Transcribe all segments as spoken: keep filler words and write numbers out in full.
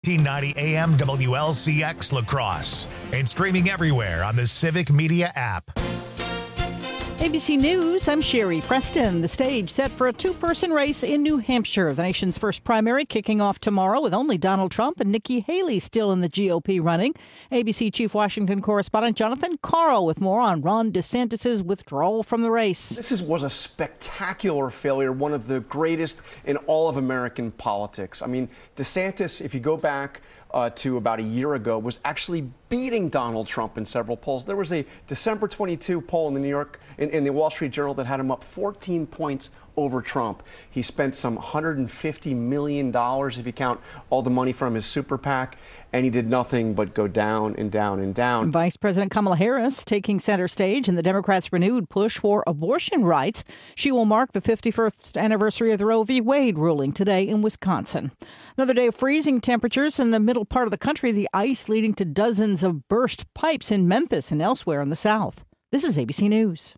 eighteen ninety A M W L C X La Crosse and streaming everywhere on the Civic Media app. A B C News, I'm Sherry Preston. The stage set for a two-person race in New Hampshire. The nation's first primary kicking off tomorrow with only Donald Trump and Nikki Haley still in the G O P running. A B C Chief Washington correspondent Jonathan Karl with more on Ron DeSantis' withdrawal from the race. This is, was a spectacular failure, one of the greatest in all of American politics. I mean, DeSantis, if you go back Uh, to about a year ago, was actually beating Donald Trump in several polls. There was a December twenty-second poll in the New York, in, in the Wall Street Journal that had him up fourteen points over Trump. He spent some one hundred fifty million dollars, if you count all the money from his super PAC, and he did nothing but go down and down and down. Vice President Kamala Harris taking center stage in the Democrats' renewed push for abortion rights. She will mark the fifty-first anniversary of the Roe v. Wade ruling today in Wisconsin. Another day of freezing temperatures in the middle part of the country, the ice leading to dozens of burst pipes in Memphis and elsewhere in the South. This is A B C News.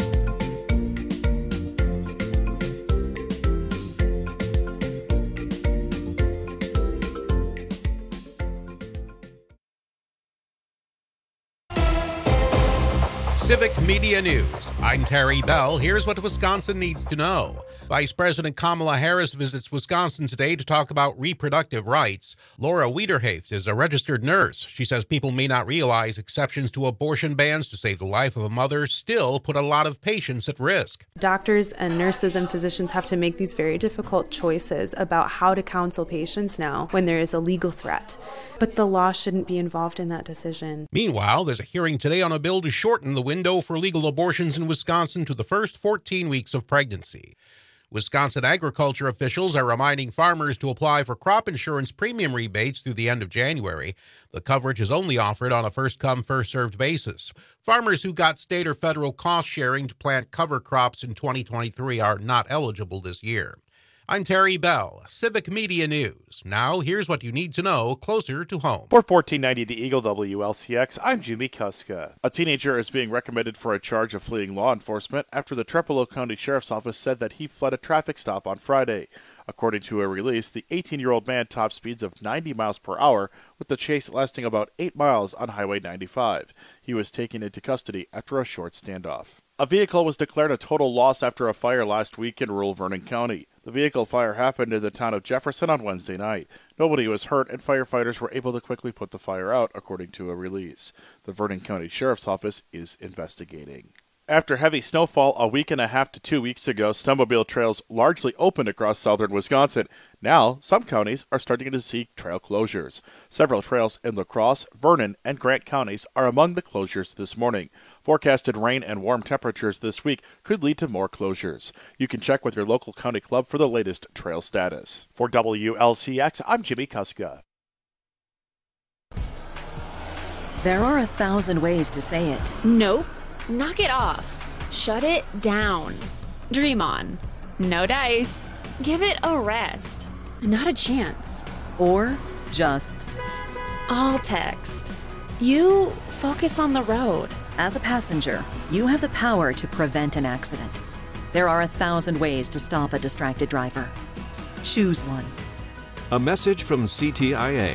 Civic Media News. I'm Terry Bell. Here's what Wisconsin needs to know. Vice President Kamala Harris visits Wisconsin today to talk about reproductive rights. Laura Wiederhaft is a registered nurse. She says people may not realize exceptions to abortion bans to save the life of a mother still put a lot of patients at risk. Doctors and nurses and physicians have to make these very difficult choices about how to counsel patients now when there is a legal threat. But the law shouldn't be involved in that decision. Meanwhile, there's a hearing today on a bill to shorten the window for legal abortions in Wisconsin to the first fourteen weeks of pregnancy. Wisconsin agriculture officials are reminding farmers to apply for crop insurance premium rebates through the end of January. The coverage is only offered on a first-come, first-served basis. Farmers who got state or federal cost sharing to plant cover crops in twenty twenty-three are not eligible this year. I'm Terry Bell, Civic Media News. Now, here's what you need to know closer to home. For fourteen ninety The Eagle W L C X, I'm Jimmy Kuska. A teenager is being recommended for a charge of fleeing law enforcement after the Trepalow County Sheriff's Office said that he fled a traffic stop on Friday. According to a release, the eighteen-year-old man topped speeds of ninety miles per hour, with the chase lasting about eight miles on Highway ninety-five. He was taken into custody after a short standoff. A vehicle was declared a total loss after a fire last week in rural Vernon County. The vehicle fire happened in the town of Jefferson on Wednesday night. Nobody was hurt, and firefighters were able to quickly put the fire out, according to a release. The Vernon County Sheriff's Office is investigating. After heavy snowfall a week and a half to two weeks ago, snowmobile trails largely opened across southern Wisconsin. Now, some counties are starting to see trail closures. Several trails in La Crosse, Vernon, and Grant counties are among the closures this morning. Forecasted rain and warm temperatures this week could lead to more closures. You can check with your local county club for the latest trail status. For W L C X, I'm Jimmy Kuska. There are a thousand ways to say it. Nope. Knock it off. Shut it down. Dream on. No dice. Give it a rest. Not a chance. Or just all text. You focus on the road. As a passenger, you have the power to prevent an accident. There are a thousand ways to stop a distracted driver. Choose one. A message from C T I A.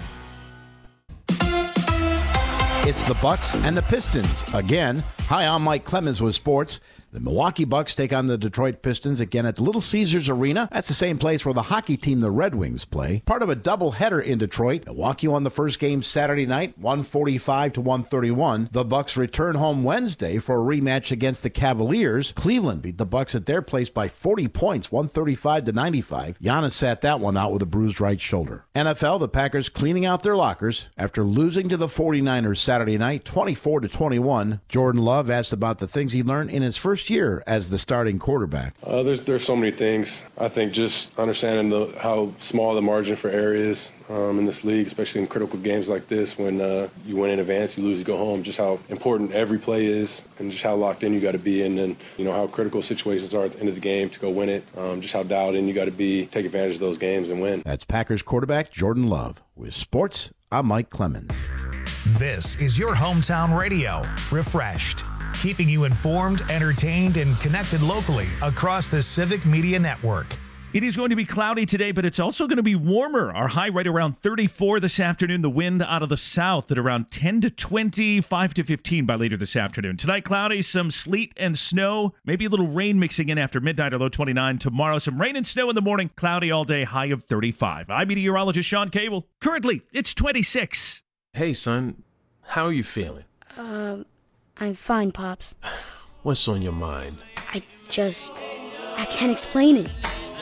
It's the Bucks and the Pistons again. Hi, I'm Mike Clemens with sports. The Milwaukee Bucks take on the Detroit Pistons again at the Little Caesars Arena. That's the same place where the hockey team, the Red Wings, play. Part of a doubleheader in Detroit. Milwaukee won the first game Saturday night, one forty-five to one thirty-one. The Bucks return home Wednesday for a rematch against the Cavaliers. Cleveland beat the Bucks at their place by forty points, one thirty-five to ninety-five. Giannis sat that one out with a bruised right shoulder. N F L, the Packers cleaning out their lockers after losing to the forty-niners Saturday night, twenty-four to twenty-one. Jordan Love asked about the things he learned in his first year as the starting quarterback. Uh, there's there's so many things. I think just understanding the, how small the margin for error is um, in this league, especially in critical games like this, when uh, you win in advance, you lose, you go home. Just how important every play is, and just how locked in you got to be, and then you know how critical situations are at the end of the game to go win it. Um, just how dialed in you got to be, take advantage of those games and win. That's Packers quarterback Jordan Love. With sports, I'm Mike Clemens. This is your hometown radio, refreshed, keeping you informed, entertained, and connected locally across the Civic Media Network. It is going to be cloudy today, but it's also going to be warmer. Our high right around thirty-four this afternoon. The wind out of the south at around ten to twenty, five to fifteen by later this afternoon. Tonight, cloudy, some sleet and snow, maybe a little rain mixing in after midnight, a low twenty-nine. Tomorrow, some rain and snow in the morning, cloudy all day, high of thirty-five. I'm meteorologist Sean Cable. Currently, it's twenty-six. Hey, son, how are you feeling? Um, I'm fine, Pops. What's on your mind? I just, I can't explain it.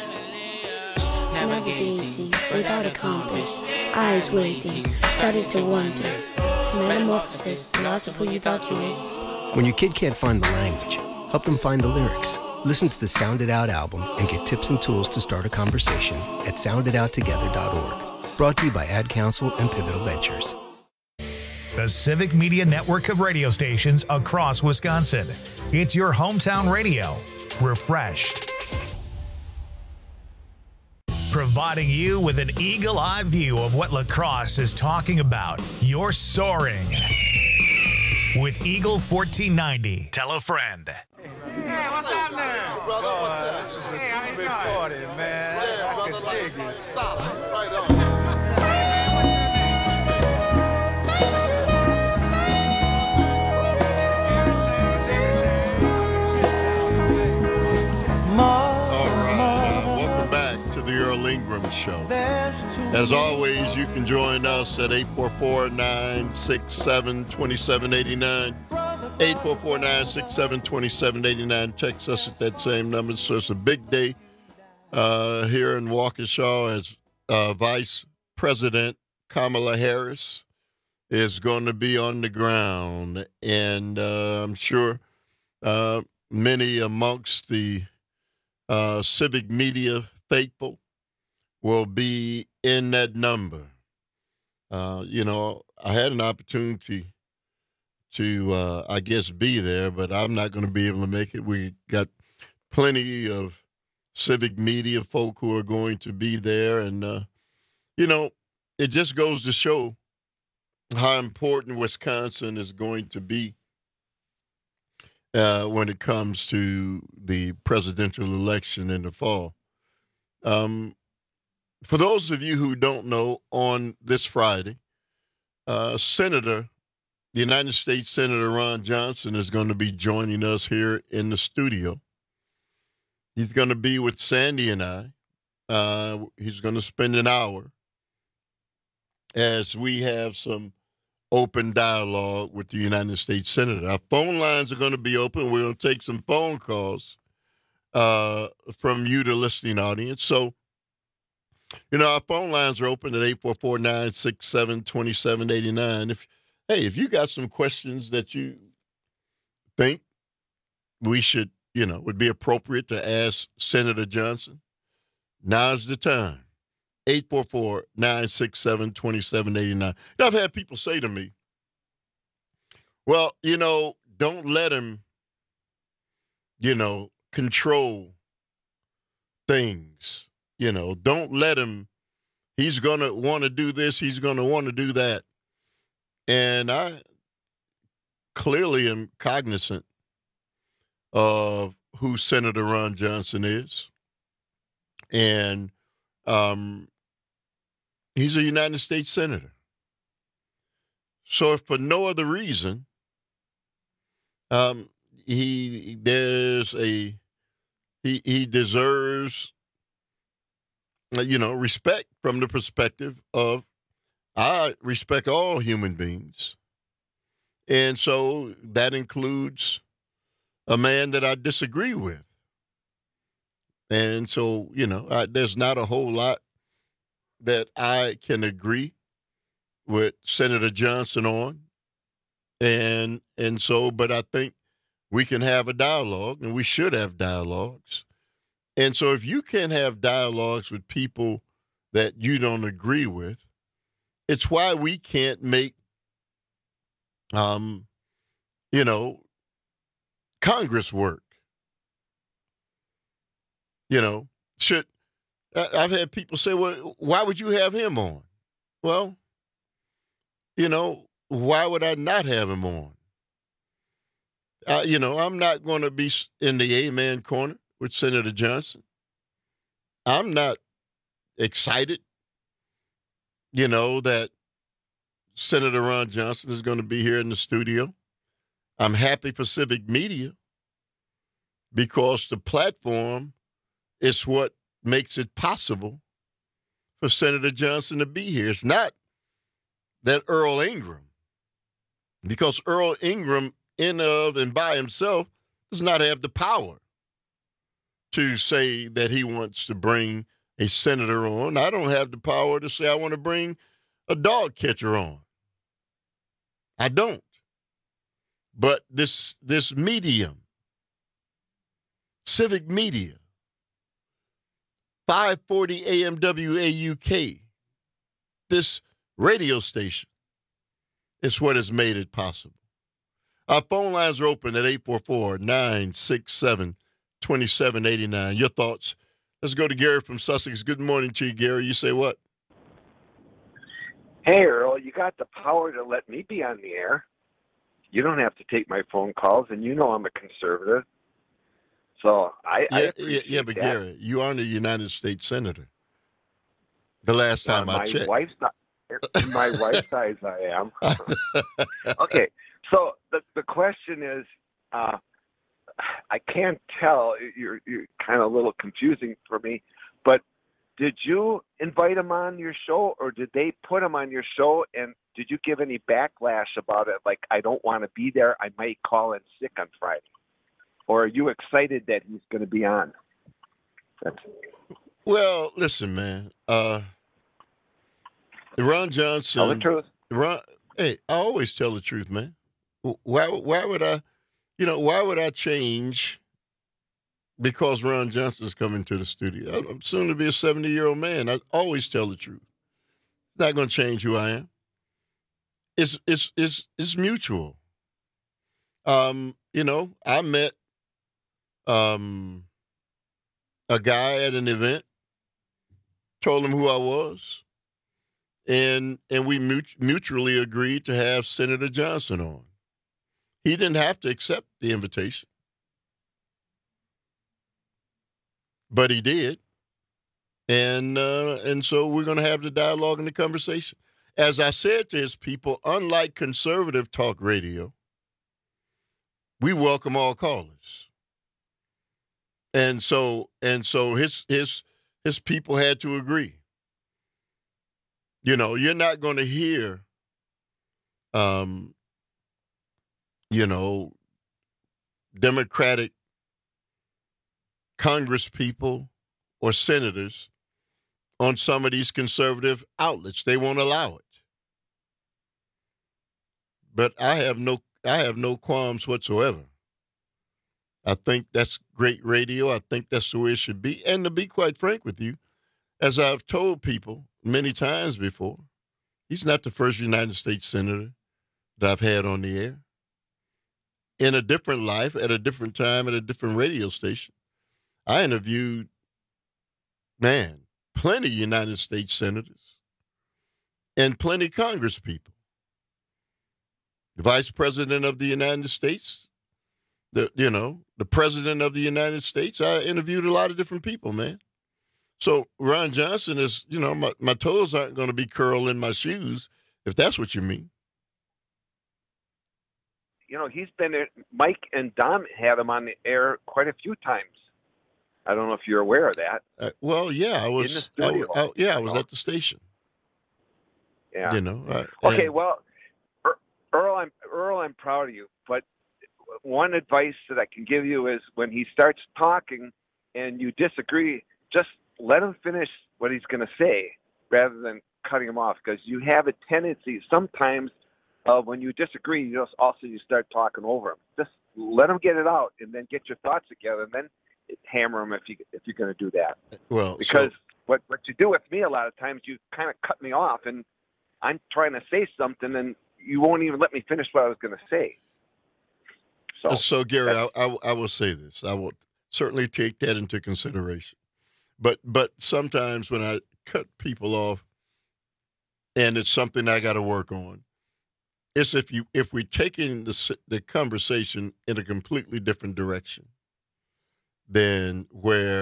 Navigating without a compass, eyes waiting, started to wonder. Metamorphosis, the loss of who you thought you was. When your kid can't find the language, help them find the lyrics. Listen to the Sound It Out album and get tips and tools to start a conversation at sound it out together dot org. Brought to you by Ad Council and Pivotal Ventures. The Civic Media network of radio stations across Wisconsin. It's your hometown radio. Refreshed. Providing you with an eagle-eye view of what La Crosse is talking about. You're soaring. With Eagle fourteen ninety. Tell a friend. Hey, what's happening? Brother, what's up? This is a hey, big party, man. Yeah, I brother, like, dig it. Solid. Right on. Ingram Show. As always, you can join us at eight four four, nine six seven, two seven eight nine. eight four four, nine six seven, two seven eight nine. Text us at that same number. So it's a big day uh, here in Waukesha as uh, Vice President Kamala Harris is going to be on the ground. And uh, I'm sure uh, many amongst the uh, civic media faithful will be in that number. Uh, you know, I had an opportunity to, uh, I guess, be there, but I'm not going to be able to make it. We got plenty of civic media folk who are going to be there. And, uh, you know, it just goes to show how important Wisconsin is going to be uh, when it comes to the presidential election in the fall. Um, For those of you who don't know, on this Friday, uh, Senator, the United States Senator Ron Johnson is going to be joining us here in the studio. He's going to be with Sandy and I. Uh, he's going to spend an hour as we have some open dialogue with the United States Senator. Our phone lines are going to be open. We're going to take some phone calls uh, from you, the listening audience. So, you know, our phone lines are open at eight four four, nine six seven, two seven eight nine. If, hey, if you got some questions that you think we should, you know, would be appropriate to ask Senator Johnson, now's the time. eight four four, nine six seven, two seven eight nine. Now, I've had people say to me, well, you know, don't let him, you know, control things. You know, don't let him, he's going to want to do this, he's going to want to do that. And I clearly am cognizant of who Senator Ron Johnson is. And um, he's a United States Senator. So if for no other reason, um, he, there's a, he, he deserves, you know, respect from the perspective of I respect all human beings. And so that includes a man that I disagree with. And so, you know, I, there's not a whole lot that I can agree with Senator Johnson on. And and so, but I think we can have a dialogue, and we should have dialogues. And so if you can have dialogues with people that you don't agree with, it's why we can't make, um, you know, Congress work. You know, should, I've had people say, well, why would you have him on? Well, you know, why would I not have him on? Uh, you know, I'm not going to be in the amen corner with Senator Johnson. I'm not excited, you know, that Senator Ron Johnson is going to be here in the studio. I'm happy for Civic Media because the platform is what makes it possible for Senator Johnson to be here. It's not that Earl Ingram, because Earl Ingram in of and by himself does not have the power to say that he wants to bring a senator on. I don't have the power to say I want to bring a dog catcher on. I don't. But this this medium, Civic Media, five forty A M W A U K, this radio station, is what has made it possible. Our phone lines are open at eight four four, nine six seven, two seven eight nine. Your thoughts? Let's go to Gary from Sussex. Good morning to you, Gary. You say what? Hey, Earl, you got the power to let me be on the air. You don't have to take my phone calls, and you know I'm a conservative. So I, yeah, I yeah, appreciate yeah, but that. Gary, you aren't a United States Senator. The last time uh, I my checked. Wife's not, in my wife's eyes, I am. Okay, so the the question is, uh, I can't tell. You're you're kind of a little confusing for me, but did you invite him on your show, or did they put him on your show? And did you give any backlash about it? Like, I don't want to be there. I might call in sick on Friday. Or are you excited that he's going to be on? That's... Well, listen, man. Uh, Ron Johnson. Tell the truth. Ron, hey, I always tell the truth, man. Why? Why would I? You know, why would I change because Ron Johnson's coming to the studio? I'm soon to be a seventy-year-old man. I always tell the truth. It's not going to change who I am. It's it's it's it's mutual. Um, you know, I met um a guy at an event, told him who I was, and and we mut- mutually agreed to have Senator Johnson on. He didn't have to accept the invitation, but he did, and uh, and so we're going to have the dialogue and the conversation. As I said to his people, unlike conservative talk radio, we welcome all callers. And so and so his his his people had to agree. You know, you're not going to hear um you know Democratic Congress people or senators on some of these conservative outlets. They won't allow it. But I have no I have no qualms whatsoever. I think that's great radio. I think that's the way it should be. And to be quite frank with you, as I've told people many times before, he's not the first United States Senator that I've had on the air. In a different life, at a different time, at a different radio station, I interviewed, man, plenty United States Senators and plenty Congress people. The Vice President of the United States, the you know, the President of the United States. I interviewed a lot of different people, man. So Ron Johnson is, you know, my, my toes aren't going to be curled in my shoes, if that's what you mean. You know, he's been, Mike and Dom had him on the air quite a few times. I don't know if you're aware of that. Uh, well, yeah, I was, In the studio, I, I, yeah, I was you know? at the station. Yeah. You know. I, Okay, and, well, Earl, I'm Earl, I'm proud of you. But one advice that I can give you is when he starts talking and you disagree, just let him finish what he's going to say rather than cutting him off, because you have a tendency sometimes of when you disagree, you just also you start talking over him. Just let him get it out and then get your thoughts together and then hammer him if you if you're going to do that. Well, because so, what what you do with me a lot of times, you kind of cut me off and I'm trying to say something and you won't even let me finish what I was going to say. So, so Gary, I, I, I will say this. I will certainly take that into consideration. But but sometimes when I cut people off and it's something I got to work on, it's if you if we're taking the, the conversation in a completely different direction than where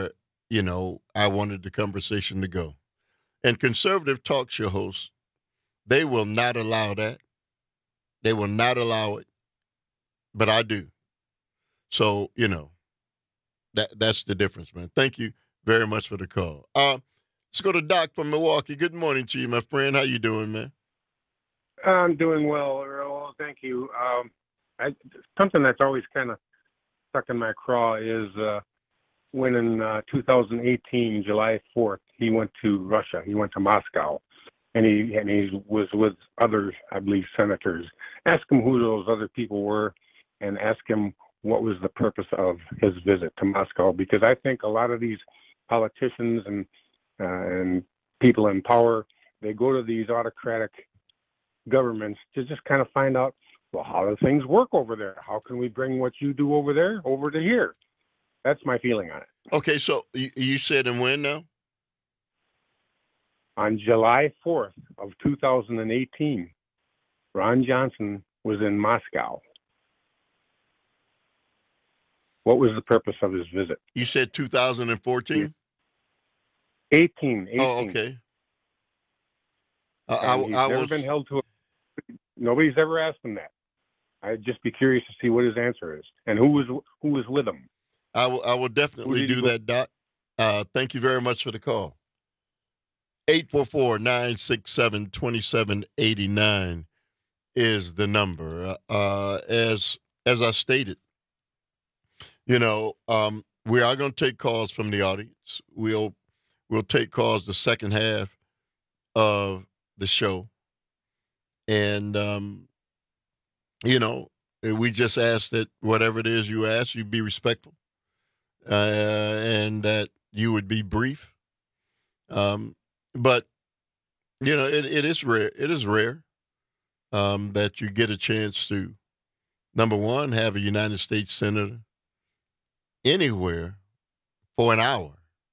you know, I wanted the conversation to go. And conservative talk show hosts, they will not allow that. They will not allow it, but I do. So, you know, that that's the difference, man. Thank you very much for the call. Uh, let's go to Doc from Milwaukee. Good morning to you, my friend. How you doing, man? I'm doing well, Earl. Thank you. Um, I, something that's always kind of stuck in my craw is uh, when in uh, two thousand eighteen, July fourth, he went to Russia. He went to Moscow, and he and he was with other, I believe, senators. Ask him who those other people were, and ask him what was the purpose of his visit to Moscow. Because I think a lot of these politicians and uh, and people in power, they go to these autocratic governments to just kind of find out, well, how do things work over there? How can we bring what you do over there over to here? That's my feeling on it. Okay, so you, you said and when now? On July fourth of two thousand eighteen, Ron Johnson was in Moscow. What was the purpose of his visit? You said two thousand fourteen? eighteen. eighteen. Oh, okay. Uh, I, he's I never was... been held to a... Nobody's ever asked him that. I'd just be curious to see what his answer is and who was who was with him. I will, I will definitely do that, Doc. Uh, thank you very much for the call. eight four four, nine six seven, two seven eight nine is the number. Uh, as as I stated, you know, um, we are going to take calls from the audience. We'll we'll take calls the second half of the show. And, um, you know, we just ask that whatever it is you ask, you be respectful uh, and that you would be brief. Um, but, you know, it, it is rare. It is rare um, that you get a chance to, number one, have a United States Senator anywhere for an hour.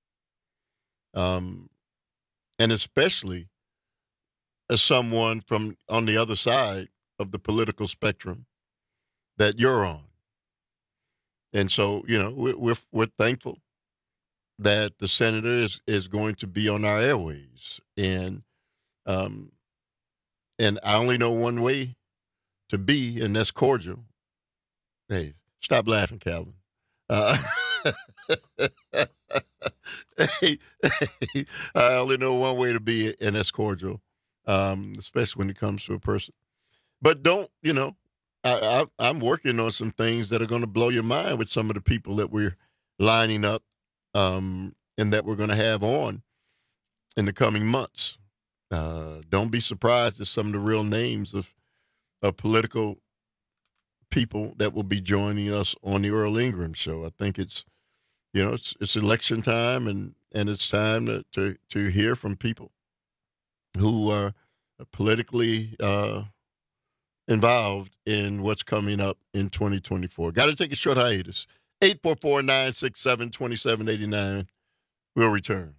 Um, and especially as someone from on the other side of the political spectrum that you're on. And so, you know, we're, we're, we're thankful that the senator is, is going to be on our airways. And, um, and I only know one way to be, and that's cordial. Hey, stop laughing, Calvin. Uh, hey, hey, I only know one way to be, and that's cordial. Um, especially when it comes to a person. But don't, you know, I, I, I'm working on some things that are going to blow your mind with some of the people that we're lining up um, and that we're going to have on in the coming months. Uh, don't be surprised at some of the real names of, of political people that will be joining us on the Earl Ingram Show. I think it's, you know, it's, it's election time, and, and it's time to, to, to hear from people who are politically uh, involved in what's coming up in twenty twenty-four. Got to take a short hiatus. eight four four, nine six seven, two seven eight nine. We'll return.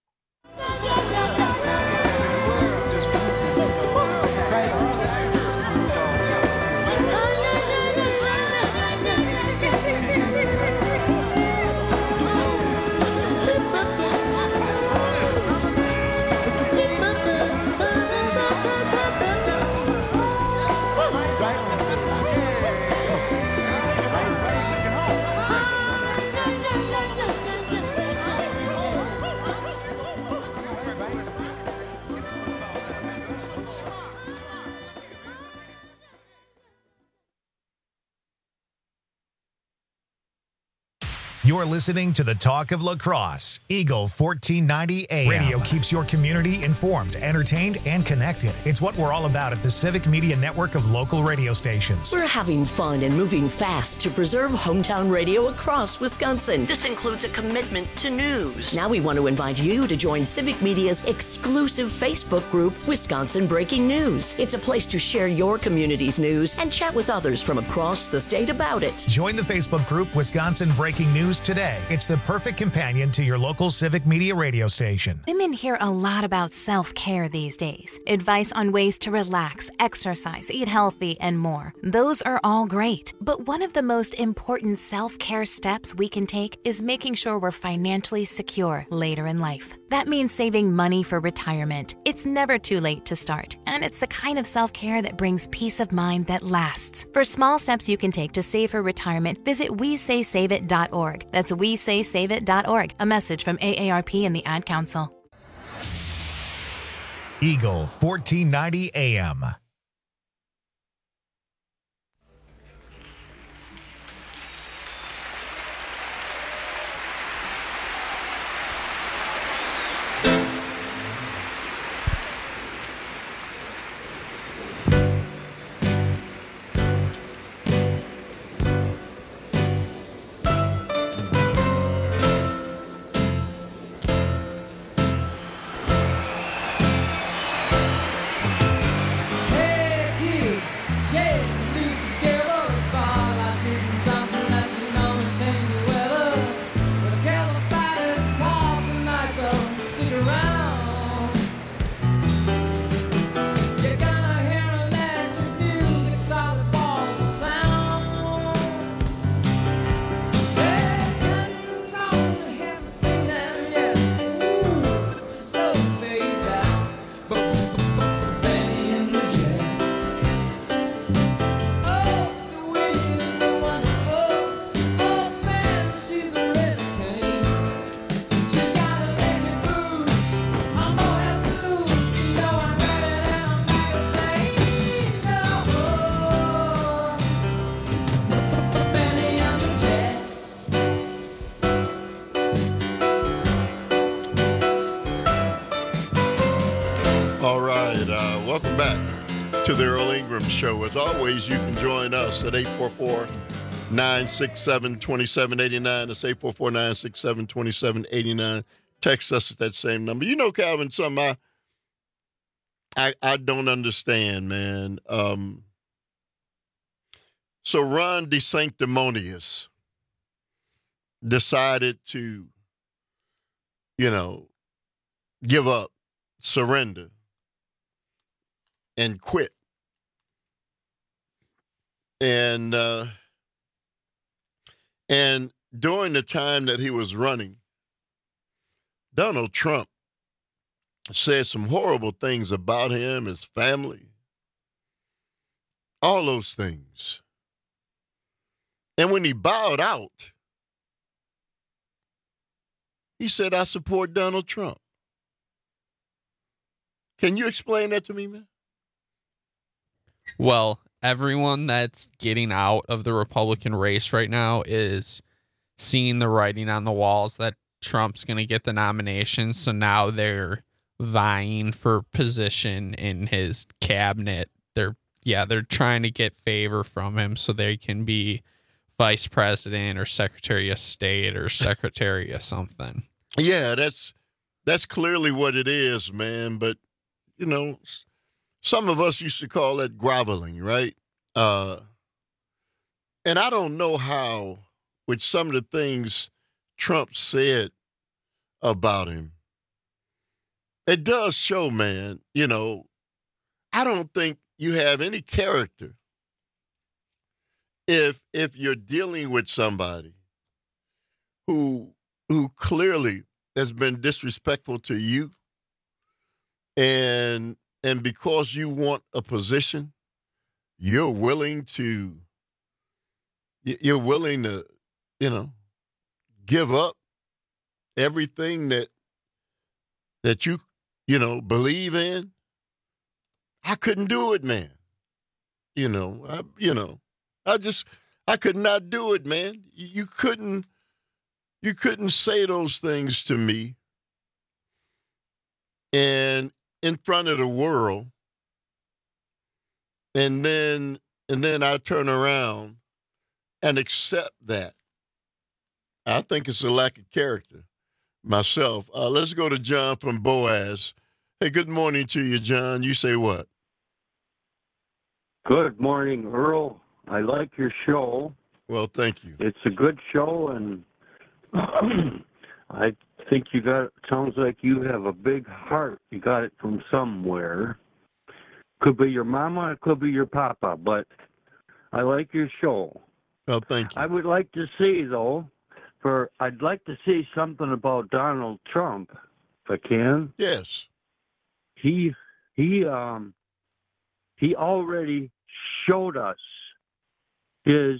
You're listening to the Talk of La Crosse, Eagle fourteen ninety A M. Radio keeps your community informed, entertained, and connected. It's what we're all about at the Civic Media Network of local radio stations. We're having fun and moving fast to preserve hometown radio across Wisconsin. This includes a commitment to news. Now we want to invite you to join Civic Media's exclusive Facebook group, Wisconsin Breaking News. It's a place to share your community's news and chat with others from across the state about it. Join the Facebook group, Wisconsin Breaking News, news today. It's the perfect companion to your local Civic Media radio station. Women hear a lot about self-care these days. Advice on ways to relax, exercise, eat healthy, and more. Those are all great. But one of the most important self-care steps we can take is making sure we're financially secure later in life. That means saving money for retirement. It's never too late to start, and it's the kind of self-care that brings peace of mind that lasts. For small steps you can take to save for retirement, visit we say save it dot org. That's we say save it dot org. A message from A A R P and the Ad Council. Eagle fourteen ninety A M. To the Earl Ingram Show. As always, you can join us at eight four four, nine six seven, two seven eight nine. That's eight four four, nine six seven, two seven eight nine. Text us at that same number. You know, Calvin, something I, I, I don't understand, man. Um, so Ron DeSanctimonious decided to, you know, give up, surrender, and quit. And uh, and during the time that he was running, Donald Trump said some horrible things about him, his family, all those things. And when he bowed out, he said, I support Donald Trump. Can you explain that to me, man? Well, everyone that's getting out of the Republican race right now is seeing the writing on the walls that Trump's going to get the nomination. So now they're vying for position in his cabinet. They're, yeah, they're trying to get favor from him so they can be vice president or secretary of state or secretary of something. Yeah, that's, that's clearly what it is, man. But, you know, some of us used to call that groveling, right? Uh, and I don't know how, with some of the things Trump said about him, it does show, man, you know, I don't think you have any character if if you're dealing with somebody who who clearly has been disrespectful to you, and And because you want a position, you're willing to, you're willing to, you know, give up everything that, that you, you know, believe in. I couldn't do it, man. You know, I, you know, I just, I could not do it, man. You couldn't, you couldn't say those things to me. And in front of the world, and then and then I turn around and accept that. I think it's a lack of character myself. Uh, let's go to John from Boaz. Hey, good morning to you, John. You say what? Good morning, Earl. I like your show. Well, thank you. It's a good show, and I think you got, sounds like you have a big heart. You got it from somewhere. Could be your mama, it could be your papa, but I like your show. Oh, thank you. I would like to see, though, for I'd like to see something about Donald Trump, if I can. Yes. He, he, um, he already showed us his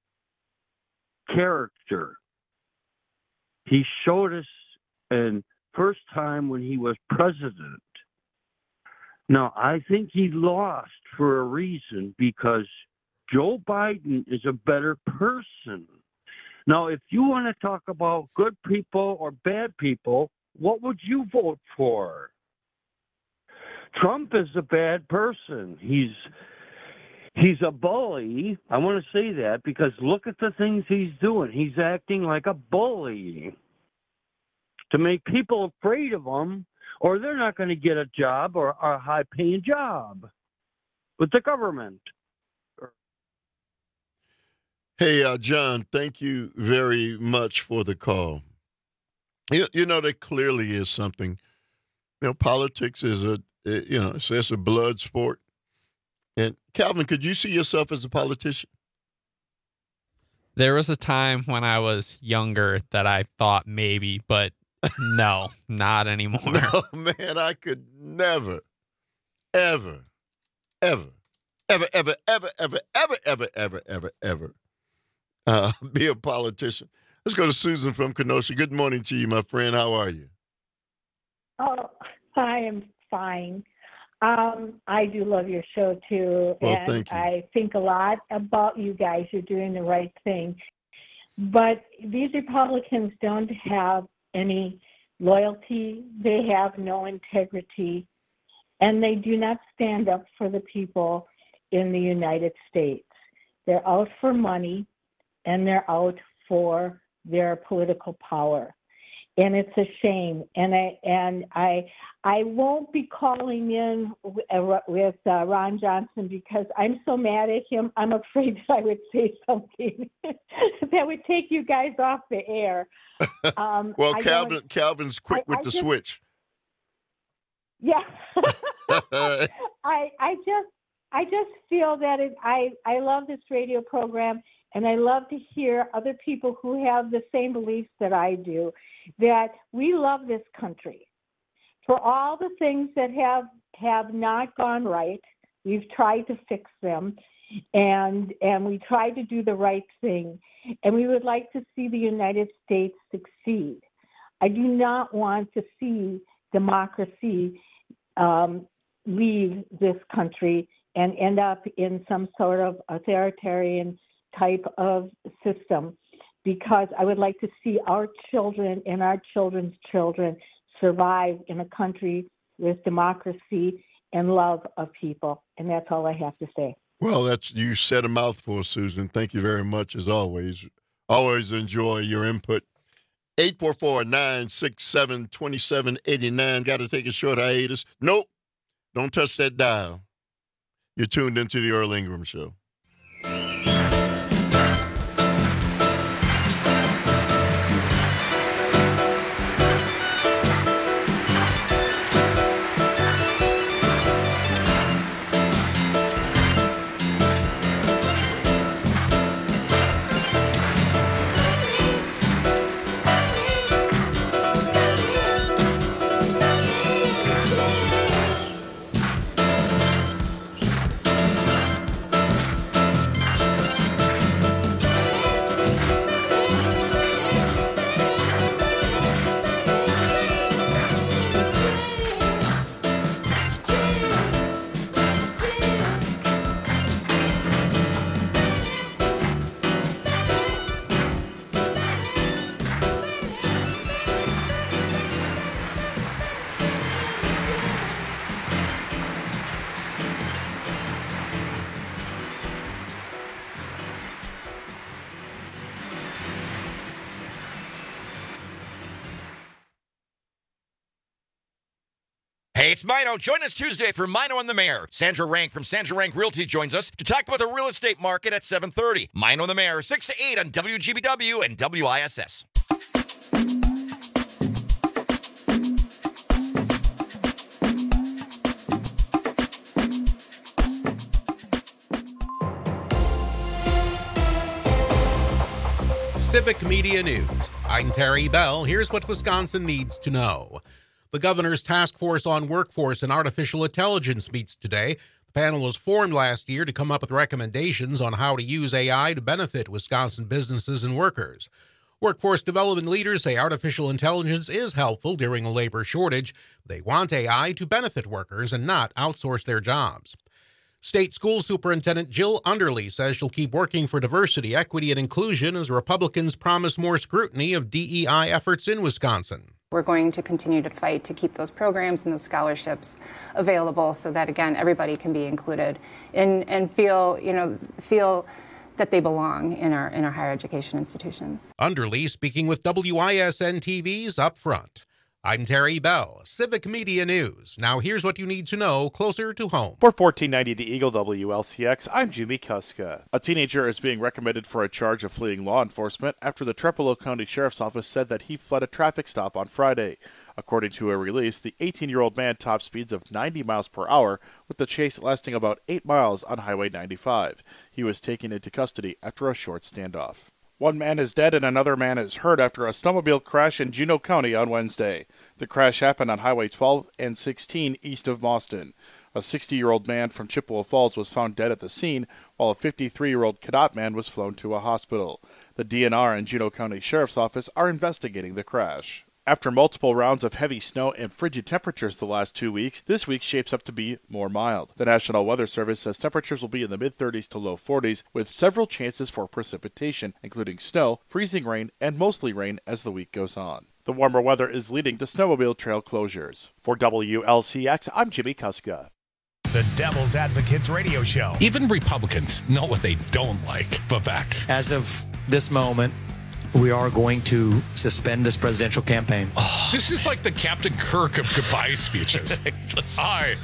character. He showed us, and first time when he was president. Now, I think he lost for a reason, because Joe Biden is a better person. Now, if you want to talk about good people or bad people, what would you vote for? Trump is a bad person. He's he's a bully. I want to say that because look at the things he's doing. He's acting like a bully to make people afraid of him, or they're not going to get a job or a high-paying job with the government. Hey, uh, John, thank you very much for the call. You, you know, there clearly is something. You know, politics is a, you know, it's, it's a blood sport. And Calvin, could you see yourself as a politician? There was a time when I was younger that I thought maybe, but no, not anymore. No, man, I could never, ever, ever, ever, ever, ever, ever, ever, ever, ever, ever, ever uh, be a politician. Let's go to Susan from Kenosha. Good morning to you, my friend. How are you? Oh, I am fine. Um, I do love your show, too. Well, and thank you. I think a lot about you guys. You're doing the right thing. But these Republicans don't have any loyalty. They have no integrity. And they do not stand up for the people in the United States. They're out for money, and they're out for their political power. And it's a shame. And I and I I won't be calling in with uh, Ron Johnson because I'm so mad at him. I'm afraid that I would say something that would take you guys off the air. Um, well, I Calvin Calvin's quick I, with I the just, switch. Yeah. I I just I just feel that it, I I love this radio program. And I love to hear other people who have the same beliefs that I do, that we love this country. For all the things that have, have not gone right, we've tried to fix them, and, and we try to do the right thing. And we would like to see the United States succeed. I do not want to see democracy um, leave this country and end up in some sort of authoritarian type of system, because I would like to see our children and our children's children survive in a country with democracy and love of people. And that's all I have to say. Well, that's you said a mouthful, Susan. Thank you very much, as always. Always enjoy your input. eight four four, nine six seven, two seven eight nine. Got to take a short hiatus. Nope. Don't touch that dial. You're tuned into the Earl Ingram Show. Hey, it's Mino. Join us Tuesday for Mino and the Mayor. Sandra Rank from Sandra Rank Realty joins us to talk about the real estate market at seven thirty. Mino and the Mayor, six to eight on W G B W and W I S S. Civic Media News. I'm Terry Bell. Here's what Wisconsin needs to know. The governor's task force on workforce and artificial intelligence meets today. The panel was formed last year to come up with recommendations on how to use A I to benefit Wisconsin businesses and workers. Workforce development leaders say artificial intelligence is helpful during a labor shortage. They want A I to benefit workers and not outsource their jobs. State School Superintendent Jill Underly says she'll keep working for diversity, equity, and inclusion as Republicans promise more scrutiny of D E I efforts in Wisconsin. We're going to continue to fight to keep those programs and those scholarships available so that, again, everybody can be included and, and feel, you know, feel that they belong in our in our higher education institutions. Underly speaking with W I S N T V's Up Front. I'm Terry Bell, Civic Media News. Now here's what you need to know closer to home. For fourteen ninety The Eagle W L C X, I'm Jimmy Kuska. A teenager is being recommended for a charge of fleeing law enforcement after the Trepalow County Sheriff's Office said that he fled a traffic stop on Friday. According to a release, the eighteen-year-old man topped speeds of ninety miles per hour, with the chase lasting about eight miles on Highway ninety-five. He was taken into custody after a short standoff. One man is dead and another man is hurt after a snowmobile crash in Juneau County on Wednesday. The crash happened on Highway twelve and sixteen east of Mauston. A sixty-year-old man from Chippewa Falls was found dead at the scene, while a fifty-three-year-old Cadott man was flown to a hospital. The D N R and Juneau County Sheriff's Office are investigating the crash. After multiple rounds of heavy snow and frigid temperatures the last two weeks, this week shapes up to be more mild. The National Weather Service says temperatures will be in the mid-thirties to low forties, with several chances for precipitation, including snow, freezing rain, and mostly rain as the week goes on. The warmer weather is leading to snowmobile trail closures. For W L C X, I'm Jimmy Kuska. The Devil's Advocates Radio Show. Even Republicans know what they don't like. Vivek. As of this moment, we are going to suspend this presidential campaign. Oh, this is like the Captain Kirk of goodbye speeches. I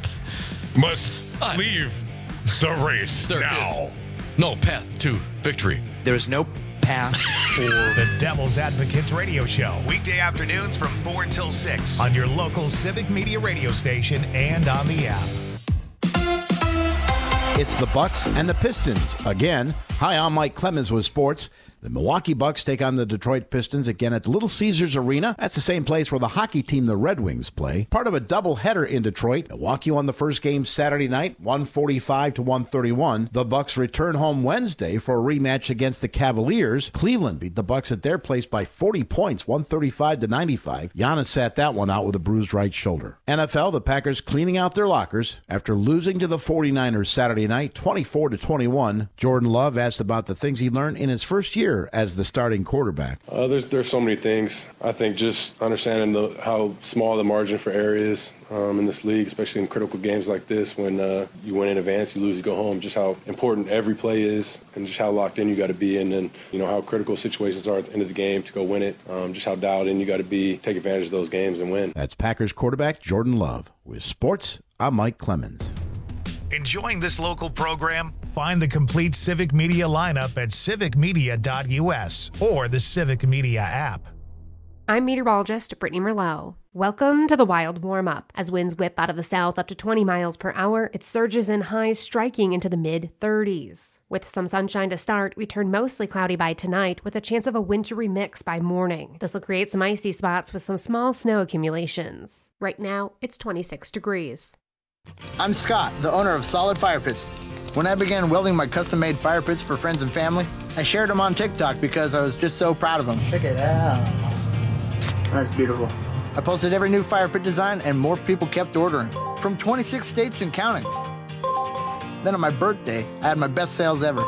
must I, leave the race there now. Is no path to victory. There is no path for the Devil's Advocates Radio Show. Weekday afternoons from four until six on your local Civic Media radio station and on the app. It's the Bucks and the Pistons again. Hi, I'm Mike Clemens with sports. The Milwaukee Bucks take on the Detroit Pistons again at the Little Caesars Arena. That's the same place where the hockey team, the Red Wings, play. Part of a doubleheader in Detroit. Milwaukee won the first game Saturday night, one forty-five to one thirty-one. The Bucks return home Wednesday for a rematch against the Cavaliers. Cleveland beat the Bucks at their place by forty points, one thirty-five to ninety-five. Giannis sat that one out with a bruised right shoulder. N F L, the Packers cleaning out their lockers after losing to the forty-niners Saturday night, twenty-four to twenty-one. Jordan Love asked about the things he learned in his first year as the starting quarterback. Uh, there's there's so many things. I think just understanding the, how small the margin for error is um, in this league, especially in critical games like this, when uh, you win in advance, you lose, you go home. Just how important every play is, and just how locked in you got to be, and then you know how critical situations are at the end of the game to go win it. Um, just how dialed in you got to be, take advantage of those games and win. That's Packers quarterback Jordan Love. With sports, I'm Mike Clemens. Enjoying this local program? Find the complete Civic Media lineup at civic media dot u s or the Civic Media app. I'm meteorologist Brittany Merlot. Welcome to the wild warm-up. As winds whip out of the south up to twenty miles per hour, it surges in highs striking into the mid-thirties. With some sunshine to start, we turn mostly cloudy by tonight with a chance of a wintry mix by morning. This will create some icy spots with some small snow accumulations. Right now, it's twenty-six degrees. I'm Scott, the owner of Solid Fire Pits. When I began welding my custom-made fire pits for friends and family, I shared them on TikTok because I was just so proud of them. Check it out. That's beautiful. I posted every new fire pit design and more people kept ordering. From twenty-six states and counting. Then on my birthday, I had my best sales ever.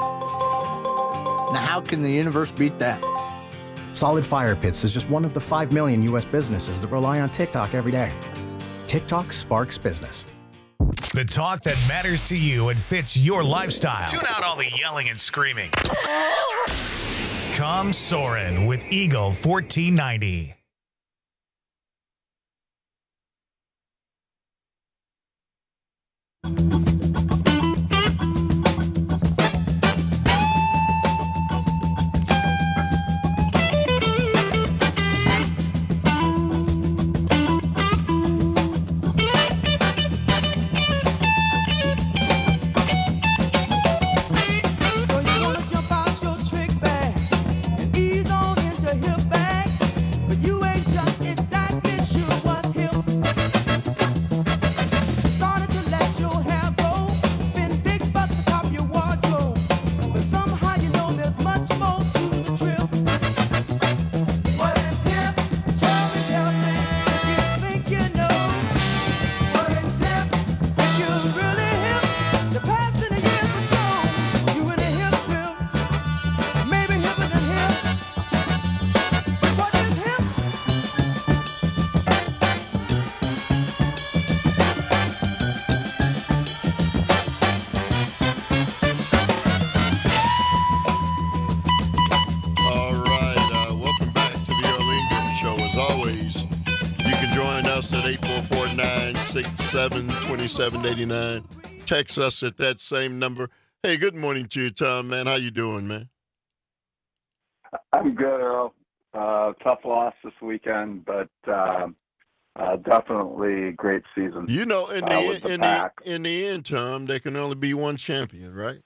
Now how can the universe beat that? Solid Fire Pits is just one of the five million U S businesses that rely on TikTok every day. TikTok sparks business. The talk that matters to you and fits your lifestyle. Tune out all the yelling and screaming. Come Soarin' with Eagle fourteen ninety. six seven, two seven eight nine. Text us at that same number. Hey, good morning to you, Tom, man. How you doing, man? I'm good, Earl. Uh, tough loss this weekend, but uh, uh, definitely great season. You know, in the, uh, the in the in the end, Tom, there can only be one champion, right?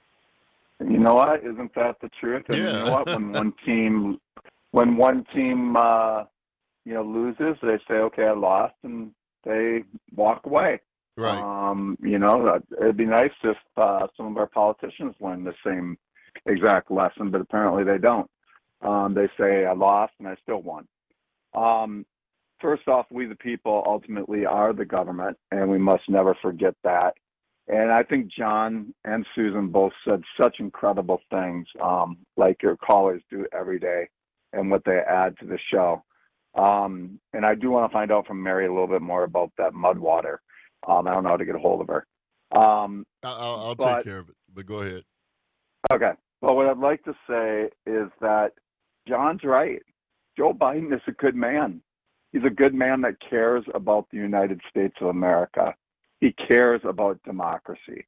You know what? Isn't that the truth? And yeah. You know what? When one team, when one team, uh, you know, loses, they say, "Okay, I lost," and they walk away. Right. Um, you know, it'd be nice if uh, some of our politicians learned the same exact lesson, but apparently they don't. Um, they say, I lost and I still won. Um, first off, we the people ultimately are the government, and we must never forget that. And I think John and Susan both said such incredible things, um, like your callers do every day, and what they add to the show. Um, and I do want to find out from Mary a little bit more about that mud water. Um, I don't know how to get a hold of her. Um, I'll, I'll but, take care of it, but go ahead. Okay. Well, what I'd like to say is that John's right. Joe Biden is a good man. He's a good man that cares about the United States of America. He cares about democracy.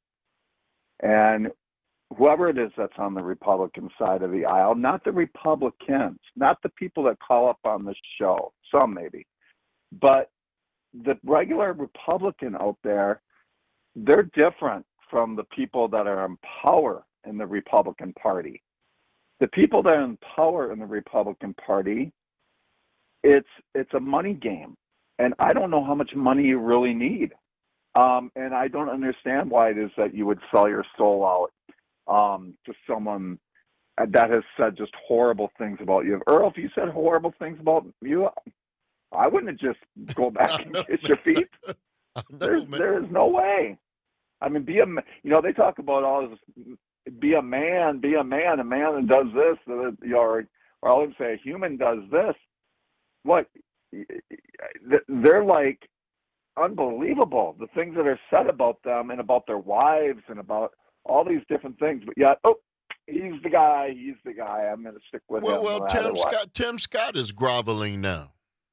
And whoever it is that's on the Republican side of the aisle, not the Republicans, not the people that call up on the show, some maybe, but the regular Republican out there, they're different from the people that are in power in the Republican Party. The people that are in power in the Republican Party, it's it's a money game. And I don't know how much money you really need. Um, and I don't understand why it is that you would sell your soul out um, to someone that has said just horrible things about you. Earl, if you said horrible things about you, I wouldn't have just go back and kiss your feet. know, There's, there is no way. I mean, be a, you know, they talk about all this, be a man, be a man, a man that does this, you know, or, or I would say a human does this. What? They're like unbelievable, the things that are said about them and about their wives and about all these different things. But yet, oh, he's the guy, he's the guy. I'm going to stick with well, him. Well, no Tim what. Scott, Tim Scott is groveling now.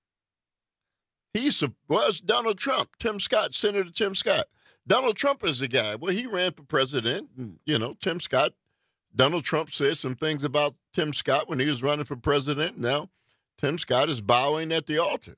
He's well, it's Donald Trump. Tim Scott, Senator Tim Scott. Donald Trump is the guy. Well, he ran for president, and, you know, Tim Scott. Donald Trump said some things about Tim Scott when he was running for president. Now, Tim Scott is bowing at the altar.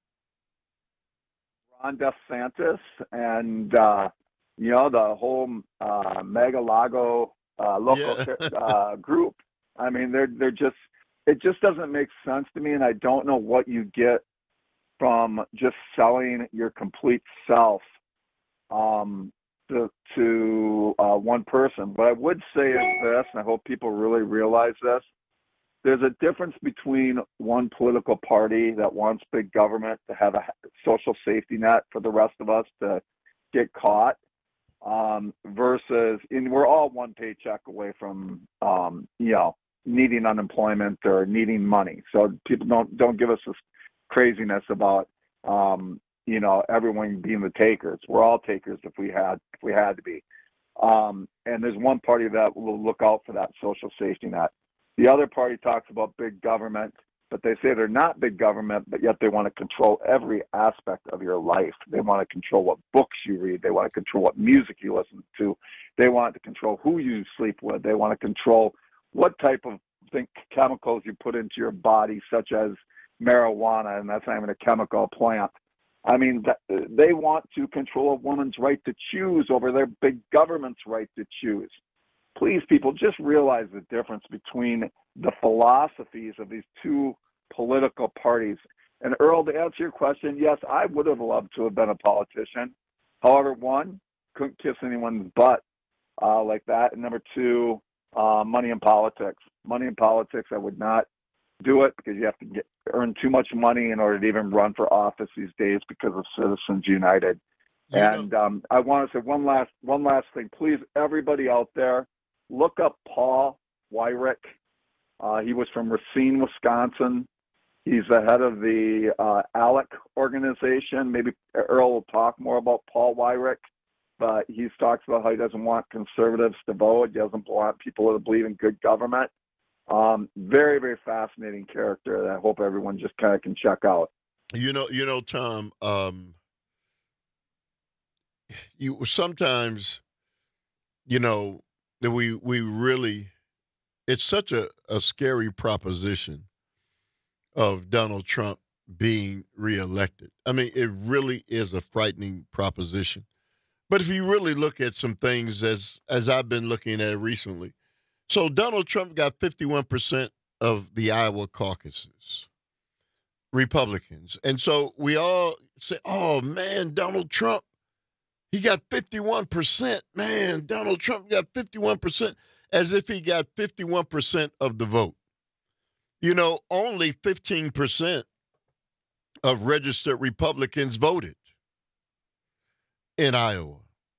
Ron DeSantis and, uh, you know, the whole uh, Mega Lago uh, local yeah. uh, group. I mean, they're they're just, it just doesn't make sense to me, and I don't know what you get from just selling your complete self um, to, to uh, one person. What I would say is this, and I hope people really realize this, there's a difference between one political party that wants big government to have a social safety net for the rest of us to get caught um, versus, and we're all one paycheck away from, um, you know, needing unemployment or needing money. So people don't, don't give us this craziness about, um, you know, everyone being the takers. We're all takers if we had, if we had to be. Um, and there's one party that will look out for that social safety net. The other party talks about big government, but they say they're not big government, but yet they want to control every aspect of your life. They want to control what books you read. They want to control what music you listen to. They want to control who you sleep with. They want to control what type of think, chemicals you put into your body, such as marijuana, and that's not even a chemical plant. I mean, they want to control a woman's right to choose over their big government's right to choose. Please, people, just realize the difference between the philosophies of these two political parties. And Earl, to answer your question, yes, I would have loved to have been a politician. However, one, couldn't kiss anyone's butt uh, like that. And number two, uh, money in politics. Money in politics, I would not do it because you have to get, earn too much money in order to even run for office these days because of Citizens United. Yeah. And um, I want to say one last one last thing. Please, everybody out there, look up Paul Weyrich. Uh, he was from Racine, Wisconsin. He's the head of the uh, ALEC organization. Maybe Earl will talk more about Paul Weyrich, but he talks about how he doesn't want conservatives to vote. He doesn't want people to believe in good government. Um, very, very fascinating character that I hope everyone just kind of can check out. You know, you know, Tom, um, you sometimes, you know, that we we really, it's such a, a scary proposition of Donald Trump being reelected. I mean, it really is a frightening proposition. But if you really look at some things as as I've been looking at recently, so Donald Trump got fifty-one percent of the Iowa caucuses, Republicans. And so we all say, oh, man, Donald Trump, he got fifty-one percent. Man, Donald Trump got fifty-one percent, as if he got fifty-one percent of the vote. You know, only fifteen percent of registered Republicans voted in Iowa.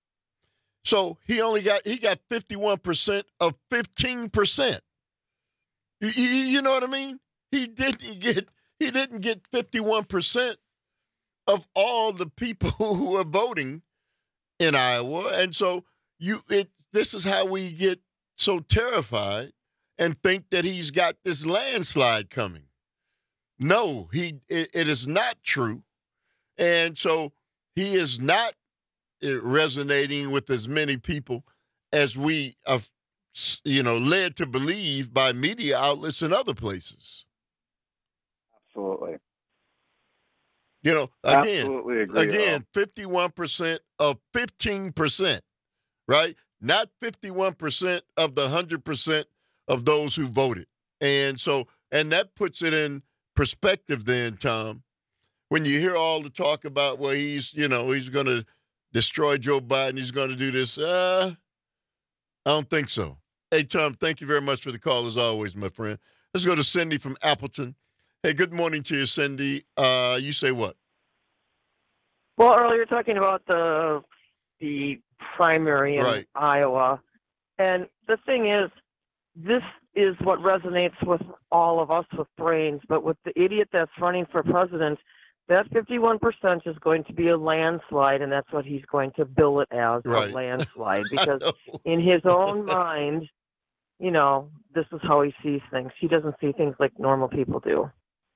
So he only got, he got fifty-one percent of fifteen percent. You, you, you know what I mean? He didn't get, he didn't get fifty-one percent of all the people who are voting in Iowa. And so you, it, this is how we get so terrified and think that he's got this landslide coming. No, he, it, it is not true. And so he is not resonating with as many people as we are, you know, led to believe by media outlets and other places. Absolutely. You know, again, Absolutely agree, again, fifty-one percent of fifteen percent, right? Not fifty-one percent of the one hundred percent of those who voted. And so, and that puts it in perspective then, Tom, when you hear all the talk about, well, he's, you know, he's going to destroy Joe Biden, he's going to do this. Uh, I don't think so. Hey, Tom, thank you very much for the call, as always, my friend. Let's go to Cindy from Appleton. Hey, good morning to you, Cindy. Uh, you say what? Well, earlier talking about the the primary in right. Iowa, and the thing is, this is what resonates with all of us with brains, but with the idiot that's running for president, that fifty-one percent is going to be a landslide, and that's what he's going to bill it as, right. a landslide, because in his own mind, you know, this is how he sees things. He doesn't see things like normal people do.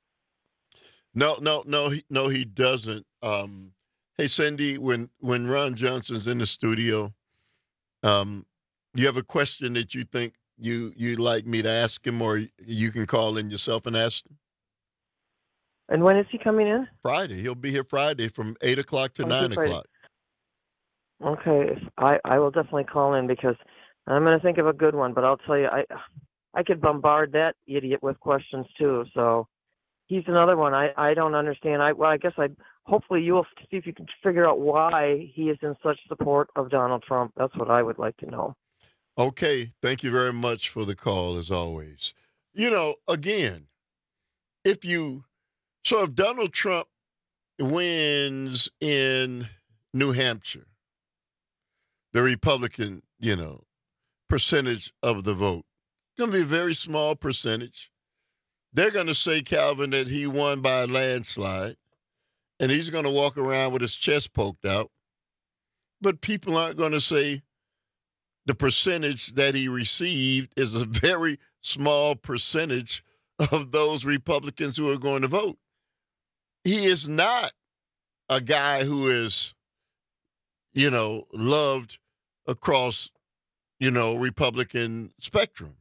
No, no, no, he, no, he doesn't. Um, hey, Cindy, when, when Ron Johnson's in the studio, um, you have a question that you think you, you'd like me to ask him, or you can call in yourself and ask him? And when is he coming in? Friday. He'll be here Friday from eight o'clock to nine o'clock. Okay. I, I will definitely call in, because I'm going to think of a good one, but I'll tell you, I I could bombard that idiot with questions too. So he's another one. I, I don't understand. I Well, I guess I hopefully you will see if you can figure out why he is in such support of Donald Trump. That's what I would like to know. Okay. Thank you very much for the call, as always. You know, again, if you... So if Donald Trump wins in New Hampshire, the Republican, you know, percentage of the vote, it's going to be a very small percentage. They're going to say, Calvin, that he won by a landslide, and he's going to walk around with his chest poked out. But people aren't going to say the percentage that he received is a very small percentage of those Republicans who are going to vote. He is not a guy who is, you know, loved across, you know, Republican spectrum.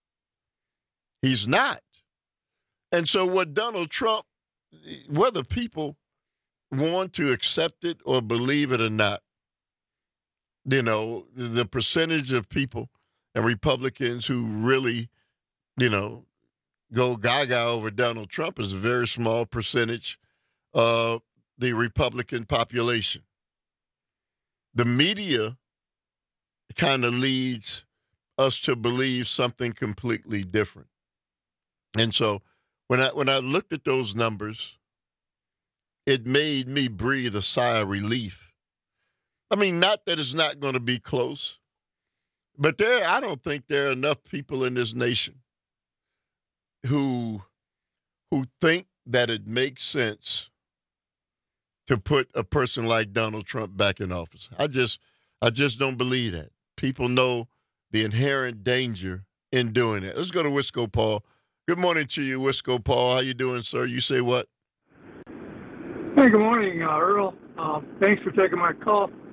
He's not. And so what Donald Trump, whether people want to accept it or believe it or not, you know, the percentage of people and Republicans who really, you know, go gaga over Donald Trump is a very small percentage of the Republican population. The media kind of leads us to believe something completely different. And so when I when I looked at those numbers, it made me breathe a sigh of relief. I mean, not that it's not going to be close, but there I don't think there are enough people in this nation who who think that it makes sense to put a person like Donald Trump back in office. I just I just don't believe that. People know the inherent danger in doing that. Let's go to Wisco Paul. Good morning to you, Wisco Paul. How you doing, sir? You say what? Hey, good morning, uh, Earl. Uh, thanks for taking my call.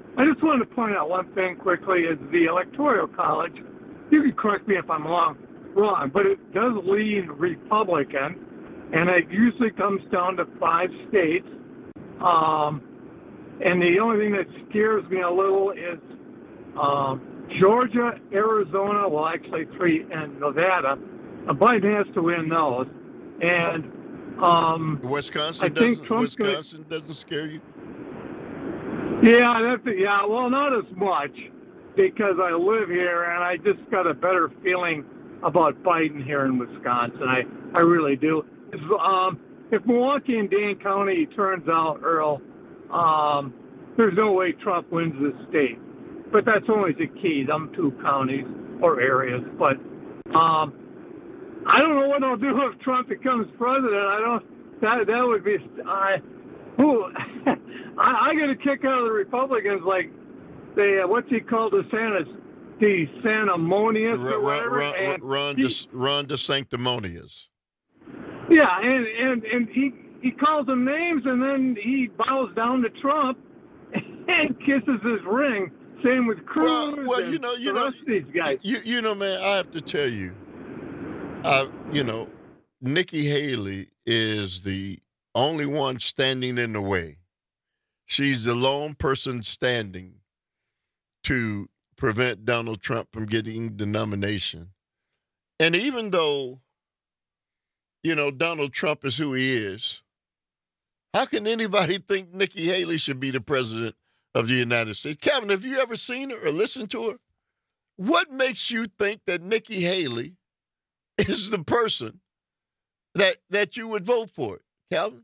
I just wanted to point out one thing quickly is the Electoral College. You can correct me if I'm wrong, wrong, but it does lean Republican, and it usually comes down to five states. Um, and the only thing that scares me a little is um, Georgia, Arizona, well, actually three, and Nevada. Uh, Biden has to win those. And um, Wisconsin, I think doesn't, Wisconsin gonna, doesn't scare you? Yeah, that's yeah. Well, not as much because I live here, and I just got a better feeling about Biden here in Wisconsin. I, I really do. If, um, if Milwaukee and Dane County turns out, Earl, um, there's no way Trump wins this state. But that's only the key. Them two counties or areas. But um, I don't know what I'll do if Trump becomes president. I don't. That that would be. I. Who? I, I get a kick out of the Republicans, like they. Uh, what's he called? DeSantis, the Sanctimonious or whatever. Ron, and Ron, he, De, Ron DeSanctimonious. Yeah, and and and he he calls them names, and then he bows down to Trump and kisses his ring. Same with Cruz. Well, well and you know, you the know, rest of these guys. You you know, man, I have to tell you, uh, you know, Nikki Haley is the only one standing in the way. She's the lone person standing to prevent Donald Trump from getting the nomination. And even though, you know, Donald Trump is who he is, how can anybody think Nikki Haley should be the president of the United States? Kevin, have you ever seen her or listened to her? What makes you think that Nikki Haley is the person that that you would vote for? Calvin?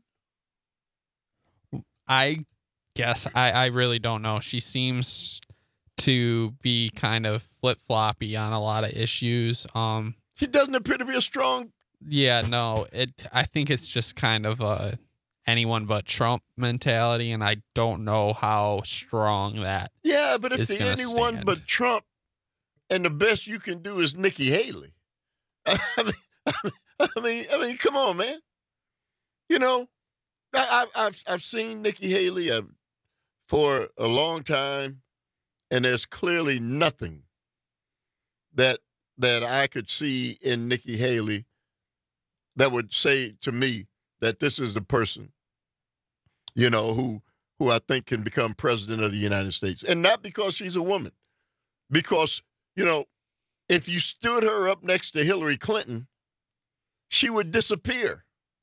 I guess I, I really don't know. She seems to be kind of flip-floppy on a lot of issues. Um, she doesn't appear to be a strong... Yeah, no. It. I think it's just kind of a anyone but Trump mentality, and I don't know how strong that Yeah, but if is the gonna anyone stand. but Trump and the best you can do is Nikki Haley. I mean, I mean, I mean, come on, man. You know, I, I, I've I've seen Nikki Haley uh, for a long time, and there's clearly nothing that that I could see in Nikki Haley that would say to me that this is the person, you know, who who I think can become president of the United States, and not because she's a woman, because you know, if you stood her up next to Hillary Clinton, she would disappear.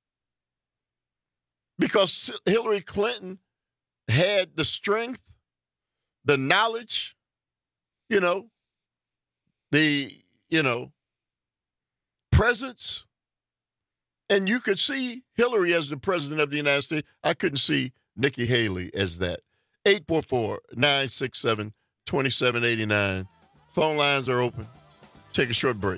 Because Hillary Clinton had the strength, the knowledge, you know, the, you know, presence. And you could see Hillary as the president of the United States. I couldn't see Nikki Haley as that. eight four four, nine six seven, two seven eight nine. Phone lines are open. Take a short break.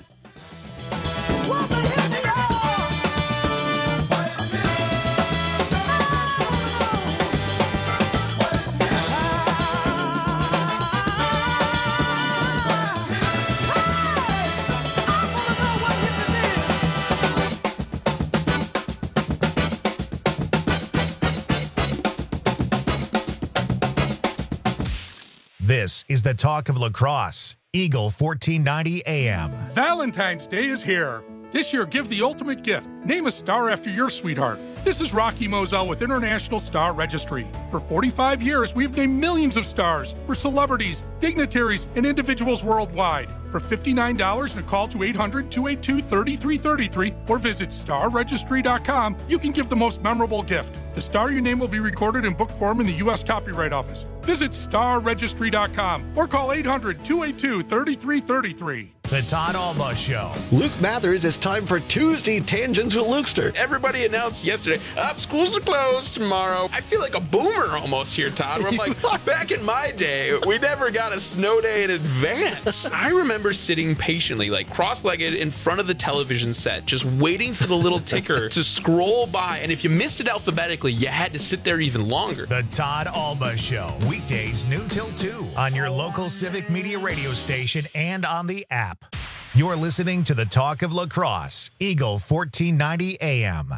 This is the talk of lacrosse. Eagle fourteen ninety A M. Valentine's Day is here. This year, give the ultimate gift. Name a star after your sweetheart. This is Rocky Moselle with International Star Registry. For forty-five years, we've named millions of stars for celebrities, dignitaries, and individuals worldwide. For fifty-nine dollars and a call to eight hundred, two eight two, three three three three or visit star registry dot com, you can give the most memorable gift. The star you name will be recorded in book form in the U S Copyright Office. Visit star registry dot com or call eight hundred, two eight two, three three three three. The Todd Alba Show. Luke Mathers, it's time for Tuesday Tangents with Lukester. Everybody announced yesterday, up, schools are closed tomorrow. I feel like a boomer almost here, Todd, where I'm like, back in my day, we never got a snow day in advance. I remember sitting patiently, like cross-legged in front of the television set, just waiting for the little ticker to scroll by. And if you missed it alphabetically, you had to sit there even longer. The Todd Alba Show. Weekdays noon till two on your local Civic Media radio station and on the app. You're listening to the Talk of Lacrosse, Eagle fourteen ninety A M.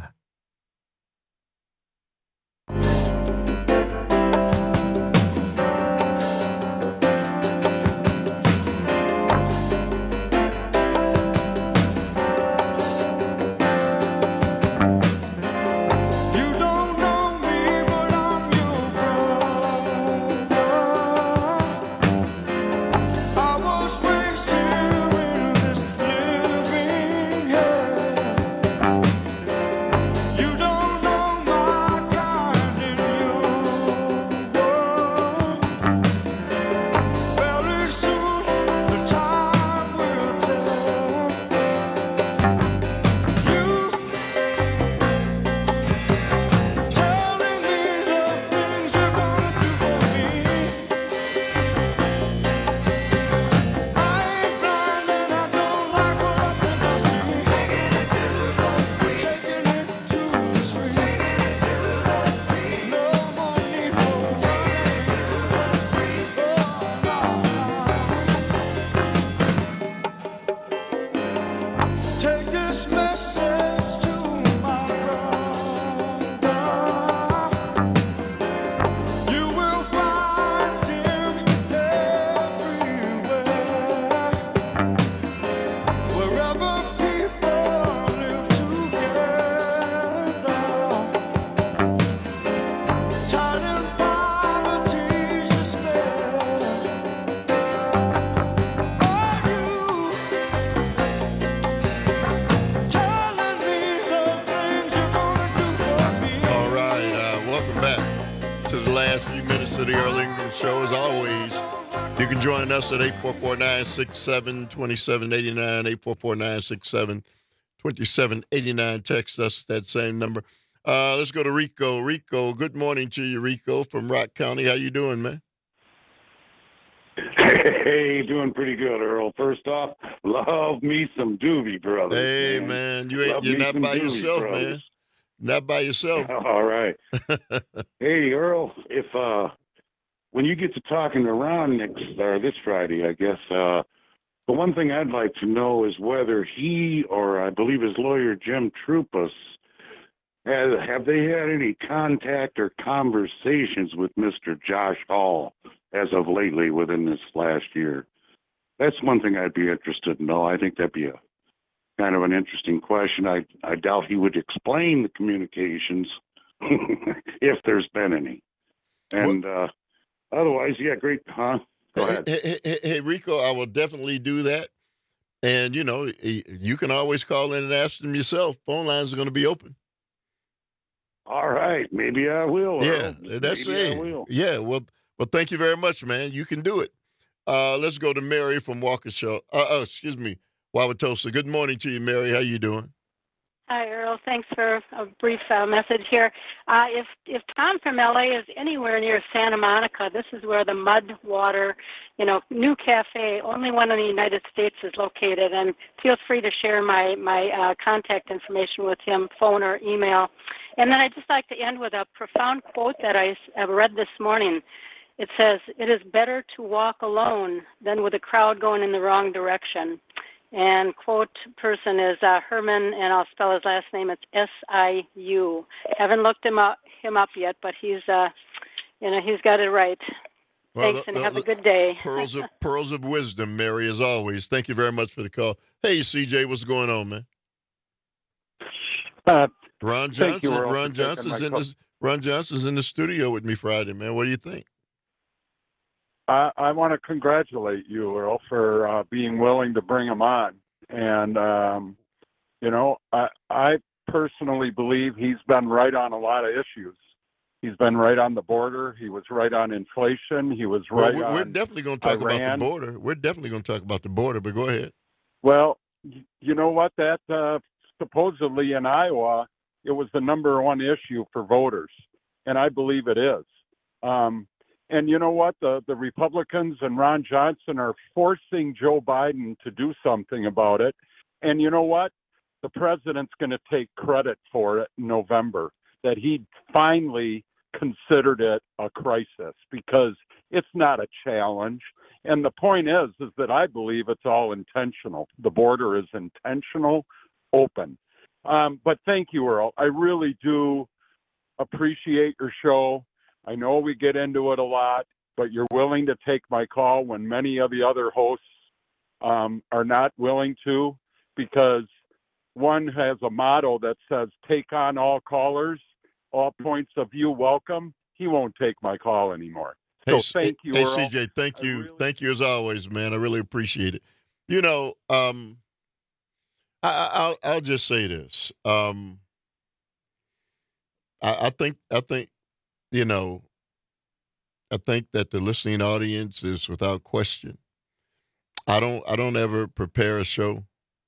for joining us at eight four four, nine six seven, two seven eight nine, eight four four, nine six seven, two seven eight nine. Text us that same number. Uh, let's go to Rico. Rico, good morning to you, Rico, from Rock County. How you doing, man? Hey, doing pretty good, Earl. First off, love me some Doobie Brothers. Hey, man, man you ain't, love you're not by Doobie yourself, Brothers. man. Not by yourself. All right. Hey, Earl, if uh, when you get to talking to Ron next or this Friday, I guess, uh, the one thing I'd like to know is whether he or I believe his lawyer Jim Troupas has have they had any contact or conversations with Mister Josh Hall as of lately within this last year? That's one thing I'd be interested to know. I think that'd be a kind of an interesting question. I I doubt he would explain the communications if there's been any. And uh, otherwise, yeah, great. Huh? Go ahead. Hey, hey, hey, hey, Rico, I will definitely do that. And, you know, you can always call in and ask them yourself. Phone lines are going to be open. All right. Maybe I will. Yeah, Earl. that's Maybe it. I will. Yeah, well, well, thank you very much, man. You can do it. Uh, let's go to Mary from Waukesha. Uh, oh, excuse me, Wauwatosa. Good morning to you, Mary. How you doing? Hi, Earl. Thanks for a brief uh, message here. Uh, if if Tom from L A is anywhere near Santa Monica, this is where the Mud Water, you know, new cafe, only one in the United States, is located. And feel free to share my my uh, contact information with him, phone or email. And then I'd just like to end with a profound quote that I have read this morning. It says, "It is better to walk alone than with a crowd going in the wrong direction." And quote person is uh, Herman, and I'll spell his last name. It's S I U. Haven't looked him up him up yet, but he's uh, you know, he's got it right. Well, Thanks, the, and the, have a good day. Pearls of pearls of wisdom, Mary, as always. Thank you very much for the call. Hey, C J, what's going on, man? Uh, Ron thank you, Johnson. Earl, Ron for taking Johnson's my in call. this. Ron Johnson's in the studio with me Friday, man. What do you think? I, I want to congratulate you, Earl, for uh, being willing to bring him on. And, um, you know, I, I personally believe he's been right on a lot of issues. He's been right on the border. He was right on inflation. He was Well, right we're, on we're definitely going to talk about the Iran. border. We're definitely going to talk about the border, but go ahead. Well, y- you know what? That uh, supposedly in Iowa, it was the number one issue for voters, and I believe it is. Um, and you know what? The the Republicans and Ron Johnson are forcing Joe Biden to do something about it. And you know what? The president's going to take credit for it in November, that he finally considered it a crisis, because it's not a challenge. And the point is, is that I believe it's all intentional. The border is intentional, open. Um, but thank you, Earl. I really do appreciate your show. I know we get into it a lot, but you're willing to take my call when many of the other hosts um, are not willing to, because one has a motto that says, take on all callers, all points of view welcome. He won't take my call anymore. So Hey, thank you, hey, Earl. C J, thank you, thank you as always, man. I really appreciate it. You know, um, I, I, I'll I'll just say this. Um, I, I think I think you know, I think that the listening audience is without question. I don't I don't ever prepare a show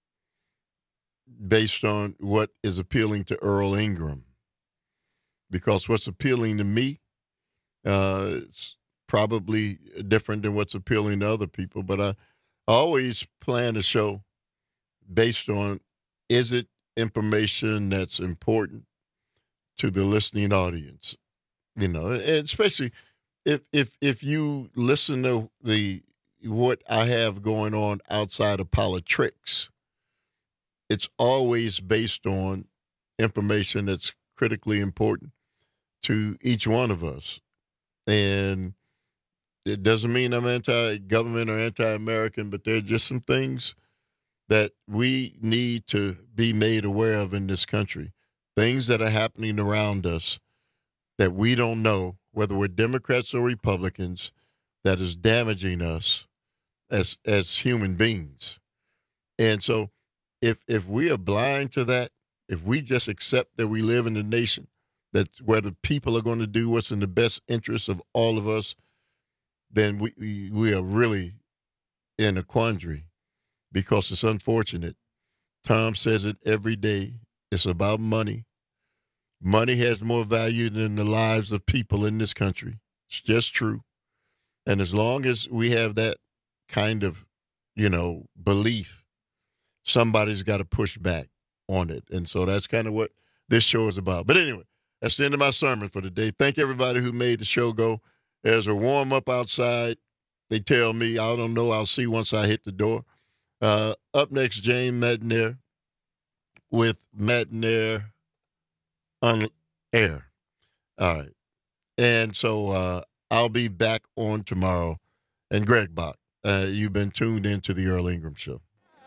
based on what is appealing to Earl Ingram, because what's appealing to me uh, is probably different than what's appealing to other people. But I always plan a show based on, is it information that's important to the listening audience? You know, and especially if if if you listen to the what I have going on outside of politics, it's always based on information that's critically important to each one of us. And it doesn't mean I'm anti-government or anti-American, but there are just some things that we need to be made aware of in this country, things that are happening around us that we don't know, whether we're Democrats or Republicans, that is damaging us as as human beings. And so if if we are blind to that, if we just accept that we live in a nation that's where the people are going to do what's in the best interest of all of us, then we, we, we are really in a quandary because it's unfortunate. Tom says it every day. It's about money. Money has more value than the lives of people in this country. It's just true. And as long as we have that kind of, you know, belief, somebody's got to push back on it. And so that's kind of what this show is about. But anyway, that's the end of my sermon for today. Thank everybody who made the show go. There's a warm-up outside. They tell me, I don't know, I'll see once I hit the door. Uh, up next, James Madnair with Madnair on air. All right. And so uh, I'll be back on tomorrow. And Greg Bach, uh, you've been tuned into the Earl Ingram Show.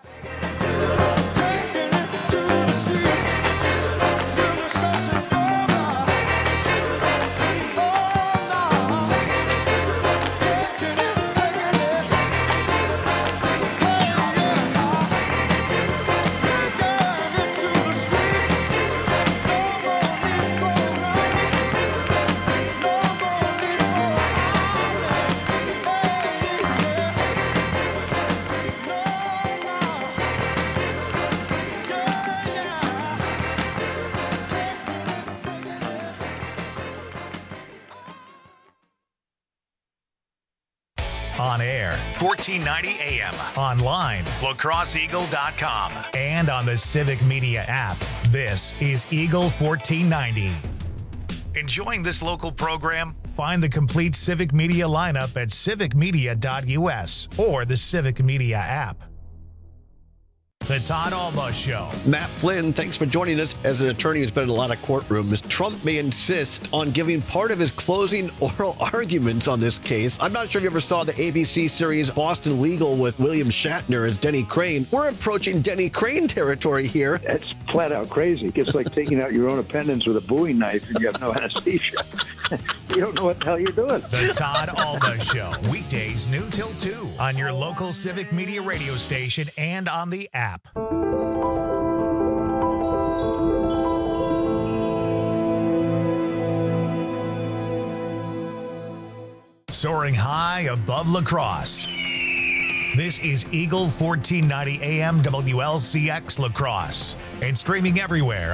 On air, fourteen ninety A M. Online, la crosse eagle dot com. And on the Civic Media app. This is Eagle fourteen ninety. Enjoying this local program? Find the complete Civic Media lineup at civic media dot U S or the Civic Media app. The Todd Alba Show. Matt Flynn, thanks for joining us. As an attorney who's been in a lot of courtrooms, Trump may insist on giving part of his closing oral arguments on this case. I'm not sure if you ever saw the A B C series Boston Legal with William Shatner as Denny Crane. We're approaching Denny Crane territory here. That's flat out crazy. It's like taking out your own appendix with a Bowie knife and you have no anesthesia. You don't know what the hell you're doing. The Todd Alba Show. Weekdays noon till two on your local Civic Media radio station and on the app. Soaring high above La Crosse. This is Eagle fourteen ninety A M W L C X La Crosse and streaming everywhere